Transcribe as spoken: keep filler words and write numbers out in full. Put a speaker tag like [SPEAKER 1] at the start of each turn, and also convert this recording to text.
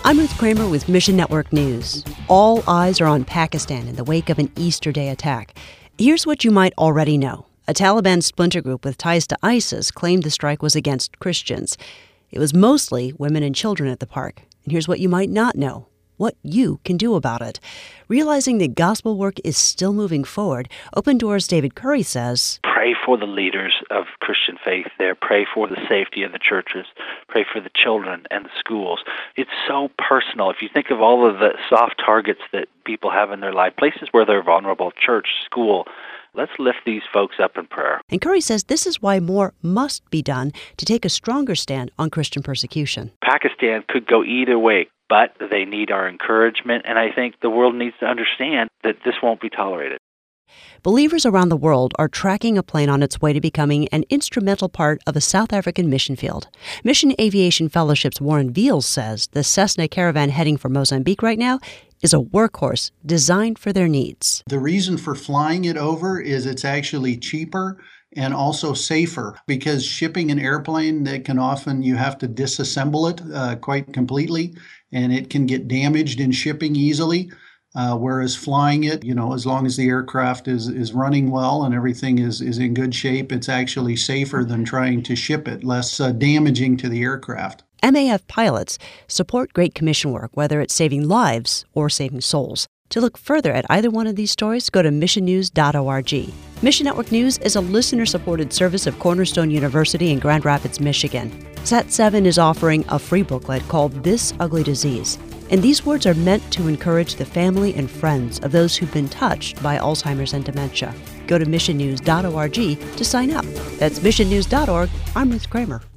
[SPEAKER 1] I'm Ruth Kramer with Mission Network News. All eyes are on Pakistan in the wake of an Easter Day attack. Here's what you might already know. A Taliban splinter group with ties to ISIS claimed the strike was against Christians. It was mostly women and children at the park. And here's what you might not know. What you can do about it. Realizing that gospel work is still moving forward, Open Doors' David Curry says,
[SPEAKER 2] Pray for the leaders of Christian faith there. Pray for the safety of the churches. Pray for the children and the schools. It's so personal. If you think of all of the soft targets that people have in their life, places where they're vulnerable, church, school, let's lift these folks up in prayer.
[SPEAKER 1] And Curry says this is why more must be done to take a stronger stand on Christian persecution.
[SPEAKER 2] Pakistan could go either way, but they need our encouragement, and I think the world needs to understand that this won't be tolerated.
[SPEAKER 1] Believers around the world are tracking a plane on its way to becoming an instrumental part of a South African mission field. Mission Aviation Fellowship's Warren Veals says the Cessna Caravan heading for Mozambique right now is a workhorse designed for their needs.
[SPEAKER 3] The reason for flying it over is it's actually cheaper and also safer, because shipping an airplane, that can often, you have to disassemble it uh, quite completely, and it can get damaged in shipping easily. Uh, whereas flying it, you know, as long as the aircraft is, is running well and everything is, is in good shape, it's actually safer than trying to ship it, less uh, damaging to the aircraft.
[SPEAKER 1] M A F pilots support Great Commission work, whether it's saving lives or saving souls. To look further at either one of these stories, go to mission news dot org. Mission Network News is a listener-supported service of Cornerstone University in Grand Rapids, Michigan. Sat seven is offering a free booklet called This Ugly Disease. And these words are meant to encourage the family and friends of those who've been touched by Alzheimer's and dementia. Go to mission news dot org to sign up. That's mission news dot org. I'm Ruth Kramer.